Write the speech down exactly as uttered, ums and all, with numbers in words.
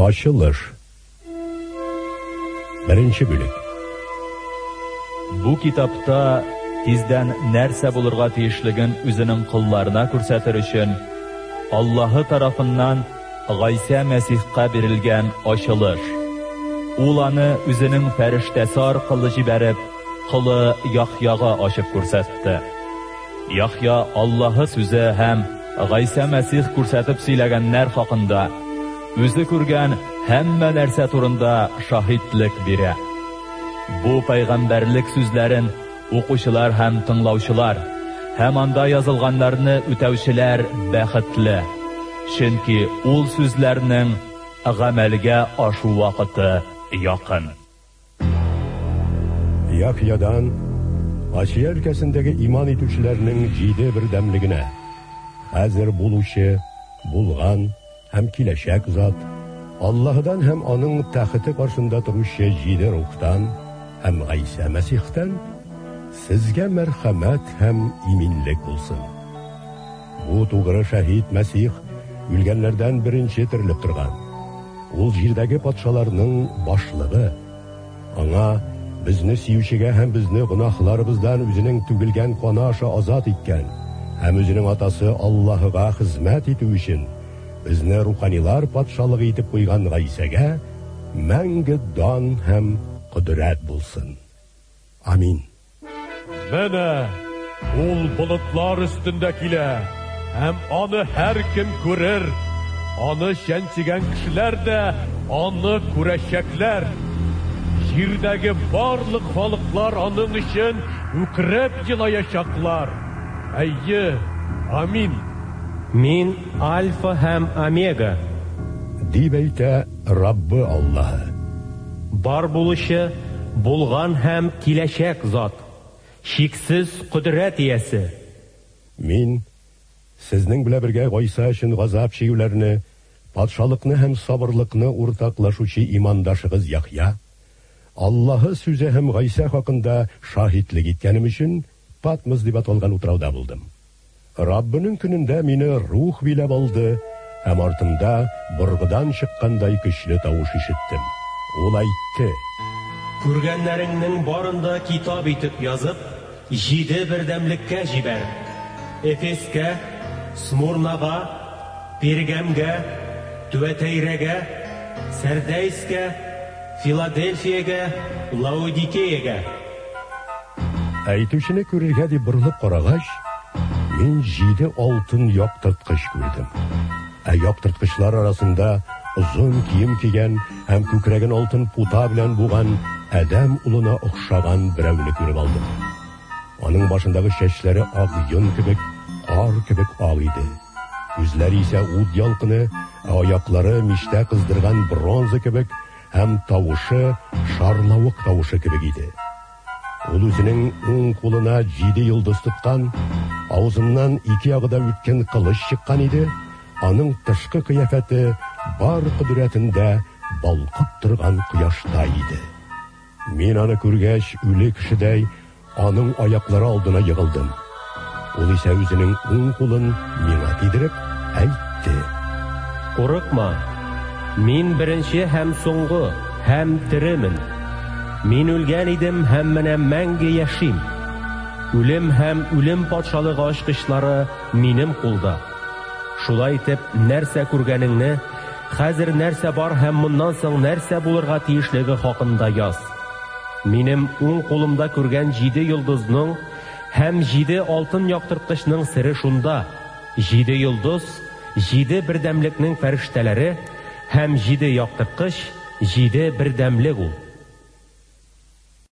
Ачылыш. Беренче бүлек. Бу китапта тиздән нәрсә булырга тиешлеген үзенең кулларына күрсәтер өчен Аллаһы тарафыннан Гайса Мәсихка бирелгән ачылыш. Ул аны үзенең фәрештәсе аркылы җибәреп, кылы Яхьяга ачып күрсәтте. Яхья Аллаһы сүзе һәм Гайса Мәсих күрсәтеп сөйләгәннәр хакында, үзе күргән һәммә нәрсә турында шаһидлек бирә. Бу пайгамбәрлек сүзләрен укучылар һәм тыңлаучылар, һәм анда язылганнарны үтәүчеләр бәхетле, чөнки ул сүзләрнең гамәлгә ашу вакыты якын. Яхьядан Асия өлкәсендәге иман итүчеләрнең җиде бердәмлегенә, хәзер булучы, булган һәм киләчәк зат, Аллаһыдан һәм аның тәхете каршында торучы җиде рухтан һәм Гайса Мәсихтән сезгә мәрхәмәт һәм иминлек булсын. Бу тугры шәһид Мәсих үлгәннәрдән беренче терелеп торган. Ул җирдәге патшаларның башлыгы. Аңа безне сөючегә һәм безне гөнаһларыбыздан үзенең түгелгән каны аша азат иткән, һәм үзенең атасы Аллаһыга хезмәт итү өчен безне руханилар патшалыгы итеп куйган Гайсәгә мәңге дан һәм кудрәт булсын. Амин. Менә ул болытлар өстендә килә, һәм аны һәр кем күрер. Аны шәнчегән кешеләр дә аны күрәчәкләр. Җирдәге барлык халыклар аның өчен үкрәп елаячаклар. Әйе, амин. Мин Альфа һәм Омега, дип әйтә Раббы Аллаһы. Бар булучы, булган һәм киләчәк зат, шиксез кудрәт иясе. Мин сезнең белән бергә Гайса өчен газап чигүләрне, патшалыкны һәм сабырлыкны уртаклашучы имандашыгыз Яхья, Аллаһы сүзе һәм Гайса хакында шаһидлек иткәнем өчен Патмос дип аталган утрауда булдым. Раббының көнендә мине рух биләп алды, һәм артымда боргыдан чыккандай көчле тавыш ишеттем. Ул әйтте: Күргәннәреңнең барында китап итеп язып, җиде бердәмлеккә җибәр. Эфескә, Смурнага, Пергамга, Туатейрәгә, Сардайскә, Филадельфиягә, Лаодикеягә. Әйтүчене күрергә дип борылып карагач, мин җиде алтын яктырткыч күрдем. Ә яктырткычлар арасында озын кием кигән һәм күкрәген алтын пута белән буган Адәм улына охшаган берәүне күреп алдым. Аның башындагы чәчләре ак йон кебек, кар кебек ак иде. Күзләре исә ут ялкыны, ә аяклары мичтә кыздырган бронза кебек, һәм тавышы шарлавык тавышы кебек иде. Ул үзенең уң кулына җиде йолдыз тоткан, авызыннан ике ягыда үткән кылыч чыккан иде. Аның тышкы кыяфәте бар кудрәтендә балкып торган кояшта иде. Мин аны күргәч, үле кешедәй, аның аяклары алдына егылдым. Ул исә үзенең уң кулын миңа тидереп әйтте: Курыкма, мин беренче һәм соңгы, һәм теремен. Мин үлгән идем һәм менә мәңге яшим. Үлем һәм үлем патшалыгы ачкычлары минем кулда. Шулай итеп, нәрсә күргәнеңне, хәзер нәрсә бар һәм моннан соң нәрсә булырга тиешлеге хакында яз. Минем уң кулымда күргән җиде йолдызның һәм җиде алтын яктырткычның сире шунда. Җиде йолдыз, җиде бердәмлекнең фәрештәләре һәм җиде яктырткыч, җиде бердәмлек ул.